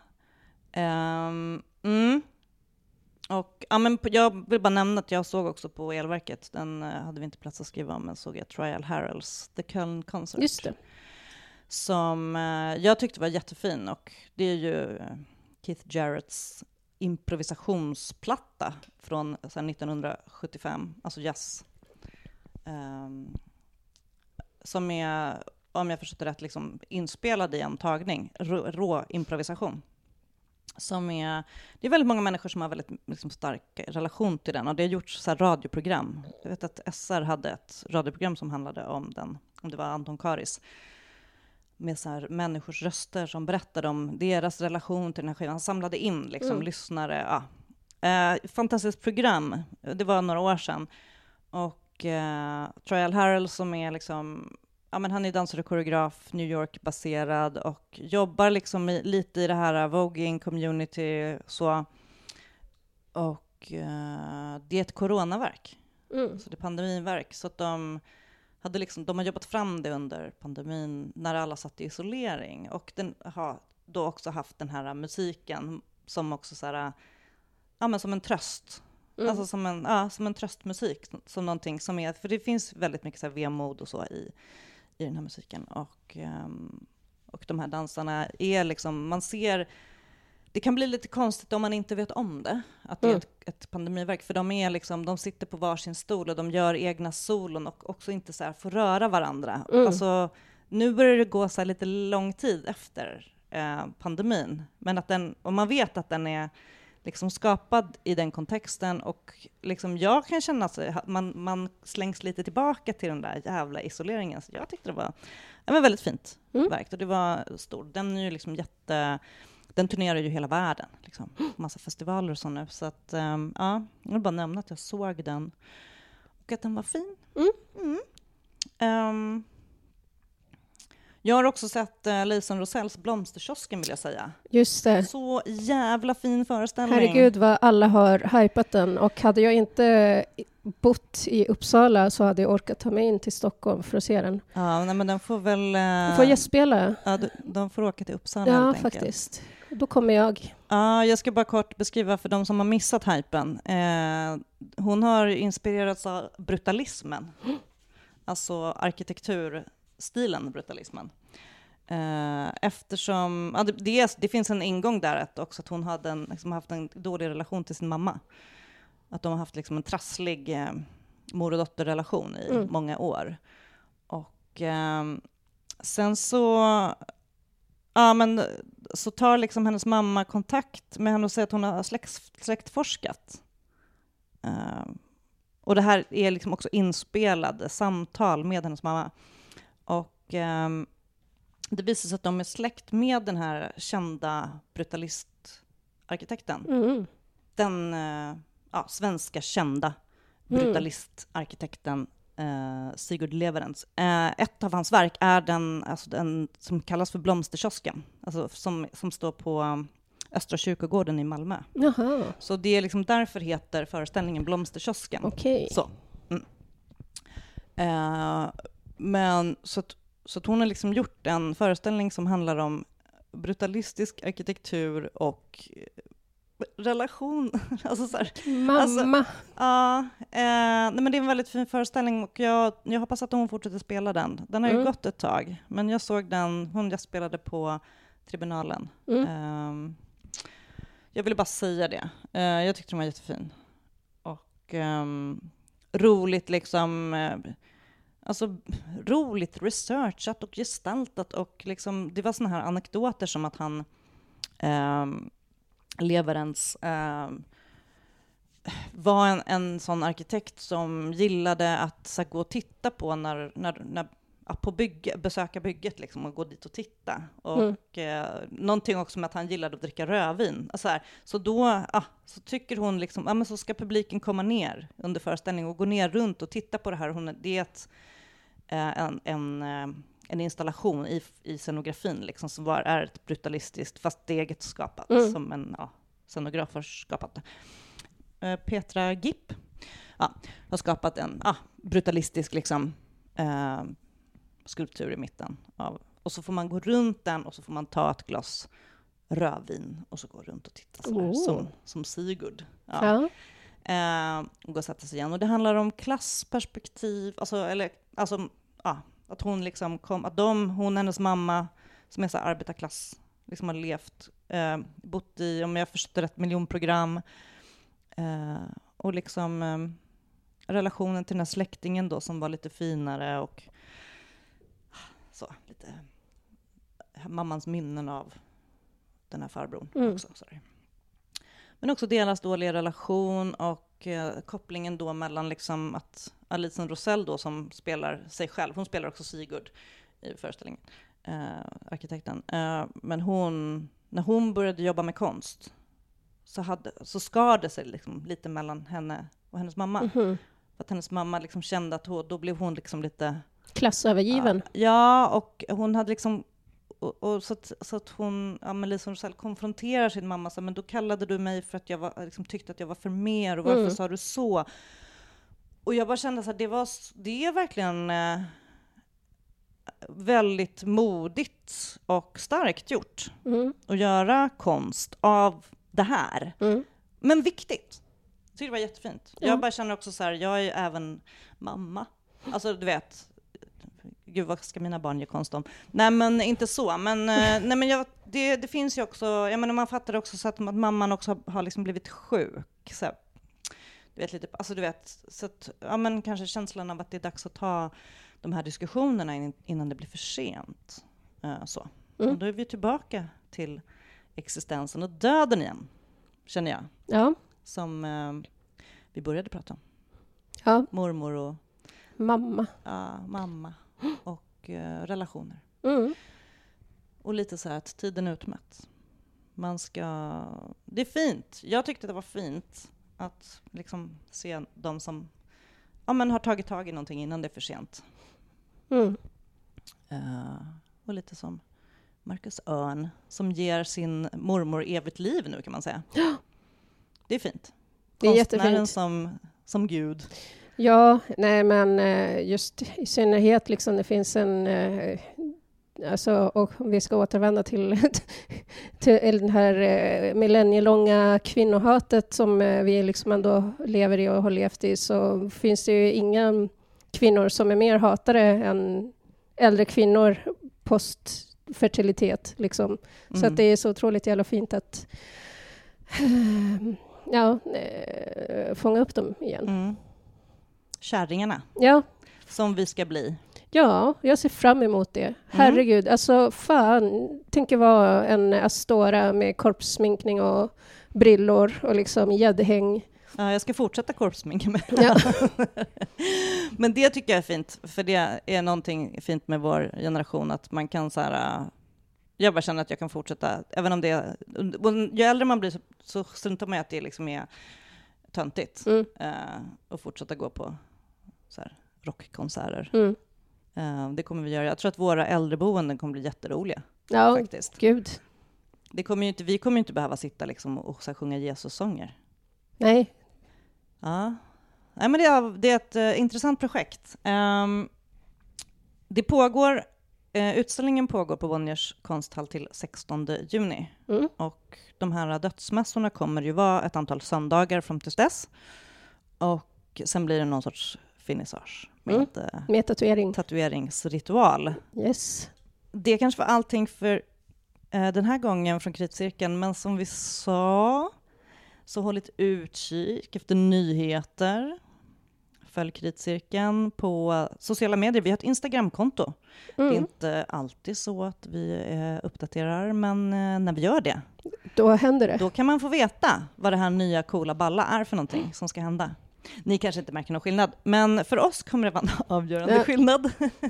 Ehm, mm. Och, ja, men på- jag vill bara nämna att jag såg också på Elverket, den eh, hade vi inte plats att skriva om, men såg jag Trial Harrells The Köln Concert. Just det. Som eh, jag tyckte var jättefin, och det är ju eh, Keith Jarretts improvisationsplatta från så här, nittonhundrasjuttiofem, alltså jazz. Ehm, som är, om jag förstår rätt, liksom inspelad i en tagning, rå, rå improvisation. Som är, det är väldigt många människor som har väldigt liksom, stark relation till den, och det har gjorts så här radioprogram. Jag vet att S R hade ett radioprogram som handlade om den, om det var Anton Karis, med så här människors röster som berättade om deras relation till den här skivan. Han samlade in liksom, Mm. lyssnare. Ja. Eh, fantastiskt program. Det var några år sedan. Och eh, Trial Harrell som är liksom, ja, men han är dansare och koreograf, New York-baserad, och jobbar liksom i, lite i det här voguing community. Så. Och eh, det är ett coronaverk. Mm. Så det är pandemiverk. Så att de, hade liksom, de har jobbat fram det under pandemin när alla satt i isolering. Och den har då också haft den här musiken som också så här, ja, men som en tröst. Mm. Alltså som en, ja, som en tröstmusik. Som någonting som är, för det finns väldigt mycket så här vemod och så i, i den här musiken. Och, um, och de här dansarna är liksom, man ser, det kan bli lite konstigt om man inte vet om det, att det Mm. är ett, ett pandemiverk, för de är liksom, de sitter på varsin stol och de gör egna solon och också inte så här får röra varandra. Mm. Alltså, nu börjar det gå så här lite lång tid efter eh, pandemin, men att den, och man vet att den är liksom skapad i den kontexten, och liksom jag kan känna att man, man slängs lite tillbaka till den där jävla isoleringen. Så jag tyckte det var, ja, men väldigt fint Mm. verk, och det var stort. Den är ju liksom jätte den turnerar ju hela världen. Liksom. Massa festivaler och så nu. Så att, um, ja, jag vill bara nämna att jag såg den. Och att den var fin. Mm. Mm. Um, jag har också sett uh, Lisen Rosells Blomsterkiosken, vill jag säga. Just det. Så jävla fin föreställning. Herregud vad alla har hypat den. Och hade jag inte bott i Uppsala så hade jag orkat ta mig in till Stockholm för att se den. Ja, nej, men den får väl... Uh, får gästspela? Ja, de, de får åka till Uppsala. Ja, helt faktiskt. Då kommer jag. Ja, jag ska bara kort beskriva för de som har missat hypen. Eh, hon har inspirerats av brutalismen. Mm. Alltså arkitekturstilen brutalismen. Eh, eftersom, ja, det, det, det finns en ingång där att också att hon hade en, liksom, haft en dålig relation till sin mamma. Att de har haft liksom, en trasslig eh, mor- och dotterrelation i mm. många år. Och eh, sen så... Ja, men så tar liksom hennes mamma kontakt med henne och säger att hon har släkt, släktforskat. Uh, och det här är liksom också inspelade samtal med hennes mamma. Och um, det visar sig att de är släkt med den här kända brutalistarkitekten. Mm. Den uh, ja, svenska kända brutalistarkitekten Uh, Sigurd Leverens. Uh, ett av hans verk är den, alltså den som kallas för Blomsterkiosken, alltså som, som står på um, Östra kyrkogården i Malmö. Jaha. Så det är liksom därför heter föreställningen Blomsterkiosken. Okej. Så. Mm. Uh, men så att, så att hon har liksom gjort en föreställning som handlar om brutalistisk arkitektur och relation. Alltså så här, mamma. Alltså, ja, eh, nej, men det är en väldigt fin föreställning och jag, jag hoppas att hon fortsätter spela den. Den har ju mm. gått ett tag, men jag såg den, hon jag spelade på Tribunalen. Mm. Eh, jag ville bara säga det. Eh, jag tyckte den var jättefin. Och eh, roligt liksom, eh, alltså roligt researchat och gestaltat och liksom, det var såna här anekdoter som att han eh, Leverens eh, var en, en sån arkitekt som gillade att så, gå och titta på när, när, när på bygge, besöka bygget liksom, och gå dit och titta. Och mm. eh, någonting också med att han gillade att dricka rödvin. Alltså här, så då ah, så tycker hon liksom, ah, men så ska publiken komma ner under föreställningen och gå ner runt och titta på det här. Hon, det är ett, eh, en, en en installation i, i scenografin liksom, som var, är ett brutalistiskt, fast eget skapat, mm. som en ja, scenograf har skapat. Uh, Petra Gipp ja, har skapat en ja, brutalistisk liksom, uh, skulptur i mitten. Av, och så får man gå runt den och så får man ta ett glas rödvin och så gå runt och titta så här, oh. som, som Sigurd. Ja. Ja. Uh, och gå och sätta sig igen. Och det handlar om klassperspektiv, alltså, eller, alltså, ja, att hon liksom kom, att de, hon och hennes mamma som är så här arbetarklass liksom har levt, eh, bott i, om jag förstår rätt, miljonprogram eh, och liksom eh, relationen till den här släktingen då som var lite finare och så, lite mammans minnen av den här farbrorn mm. också, sorry. Men också deras dåliga relation och eh, kopplingen då mellan liksom att Lisen Rosell då som spelar sig själv, hon spelar också Sigurd i föreställningen, eh, arkitekten. Eh, men hon, när hon började jobba med konst så, hade, så skar det sig liksom lite mellan henne och hennes mamma. Mm-hmm. För att hennes mamma liksom kände att hon, då blev hon liksom lite... klassövergiven. Ja, ja, och hon hade liksom... Och, och så, att, så att hon, ja, men Lisen Rosell konfronterar sin mamma så, men då kallade du mig för att jag var, liksom, tyckte att jag var för mer och varför mm. sa du så? Och jag bara kände så här, det, var, det är verkligen eh, väldigt modigt och starkt gjort mm. att göra konst av det här. Mm. Men viktigt. Jag tycker det var jättefint. Mm. Jag bara känner också så här, jag är ju även mamma. Alltså du vet, gud vad ska mina barn göra konst om? Nej men inte så, men, nej, men jag, det, det finns ju också, jag menar man fattar också så att, att mamman också har, har liksom blivit sjuk. Så, du vet, lite, alltså du vet, så att, ja men kanske känslan av att det är dags att ta de här diskussionerna in, innan det blir för sent. Uh, så. Mm. Och då är vi tillbaka till existensen och döden igen, känner jag. Ja. Som uh, vi började prata om. Ja. Mormor och mamma. Ja, mamma. Och uh, relationer. Mm. Och lite så här att tiden är utmätt. Man ska... Det är fint. Jag tyckte det var fint att liksom se de som ja, men har tagit tag i någonting innan det är för sent. Mm. Uh, och lite som Marcus Örn som ger sin mormor evigt liv nu kan man säga. Det är fint. Det är Konstnären jättefint. som, som Gud. Ja, nej men just i synnerhet liksom det finns en alltså, och vi ska återvända till, till den här millennielånga kvinnohatet som vi liksom ändå lever i och har levt i, så finns det ju inga kvinnor som är mer hatade än äldre kvinnor postfertilitet liksom. Mm. Så att det är så otroligt jävla fint att ja, fånga upp dem igen. Mm. Kärringarna. Ja. Som vi ska bli. Ja, jag ser fram emot det. Herregud, mm. alltså fan, tänker vara en Astora med korpssminkning och brillor och liksom gäddhäng. Ja, jag ska fortsätta korpsminka med. Ja. Men det tycker jag är fint, för det är någonting fint med vår generation att man kan så här, jag bara känner att jag kan fortsätta, även om det är, ju äldre man blir så, så struntar man att det liksom är töntigt mm. uh, och fortsätta gå på så här rockkonserter. Mm. Uh, det kommer vi göra. Jag tror att våra äldreboenden kommer bli jätteroliga. Ja, faktiskt. Gud. Det kommer ju inte, vi kommer ju inte behöva sitta liksom och så här, sjunga Jesus-sånger. Nej. Ja. Nej, men det är, det är ett uh, intressant projekt. Um, det pågår, uh, utställningen pågår på Bonniers konsthall till sextonde juni. Mm. Och de här dödsmässorna kommer ju vara ett antal söndagar fram till dess. Och sen blir det någon sorts finissage med, mm. uh, med tatuering. tatueringsritual. Yes. Det kanske var allting för uh, den här gången från Kritcirkeln, men som vi sa så håll lite utkik efter nyheter. Följ Kritcirkeln på sociala medier. Vi har ett Instagramkonto. Mm. Det är inte alltid så att vi eh, uppdaterar, men eh, när vi gör det, då händer det. Då kan man få veta vad det här nya coola balla är för någonting som ska hända. Ni kanske inte märker någon skillnad, men för oss kommer det vara en avgörande ja. skillnad.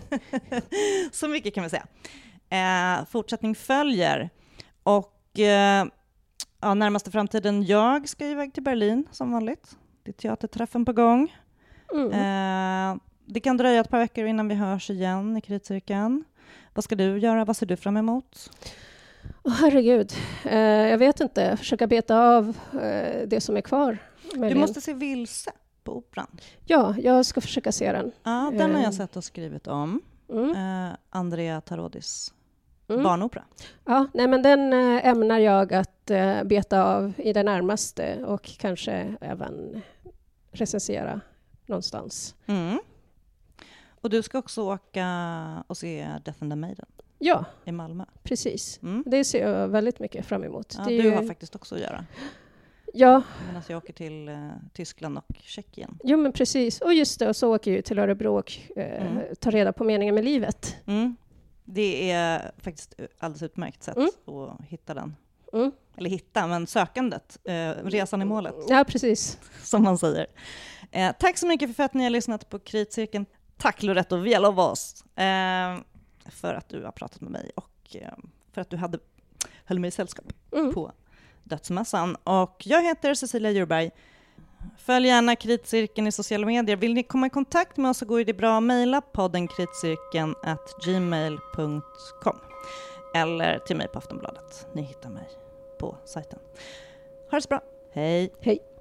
Så mycket kan vi säga. Eh, fortsättning följer. Och eh, ja, närmaste framtiden, jag ska iväg till Berlin som vanligt. Det är teaterträffen på gång. Mm. Eh, det kan dröja ett par veckor innan vi hörs igen i Kritcirkeln. Vad ska du göra? Vad ser du fram emot? Oh, herregud, eh, jag vet inte. Försöka beta av eh, det som är kvar. Möjligen. Du måste se Vilse på Operan. Ja, jag ska försöka se den. Ja, den har jag sett och skrivit om. Mm. Eh, Andrea Tarodis mm. barnopera. Ja, nej, men den eh, ämnar jag att eh, beta av i det närmaste och kanske även recensera någonstans. Mm. Och du ska också åka och se Death and the Maiden. Ja, i Malmö. Precis. Mm. Det ser jag väldigt mycket fram emot. Ja, det du ju... har faktiskt också att göra. Ja. Medan jag åker till eh, Tyskland och Tjeckien. Jo, men precis. Och just det, och så åker jag till Örebro och eh, mm. tar reda på meningen med livet. Mm. Det är faktiskt ett alldeles utmärkt sätt mm. att hitta den. Mm. Eller hitta, men sökandet. Eh, resan i målet. Ja, precis. Som man säger. Eh, tack så mycket för att ni har lyssnat på Kritcirkeln. Tack Loretto Velovas eh, för att du har pratat med mig och eh, för att du hade, höll mig i sällskap mm. på dödsmässan. Och jag heter Cecilia Djurberg. Följ gärna Kritcirkeln i sociala medier. Vill ni komma i kontakt med oss så går det bra att mejla podden kritcirkeln at gmail punkt com eller till mig på Aftonbladet. Ni hittar mig på sajten. Ha det så bra. Hej. Hej.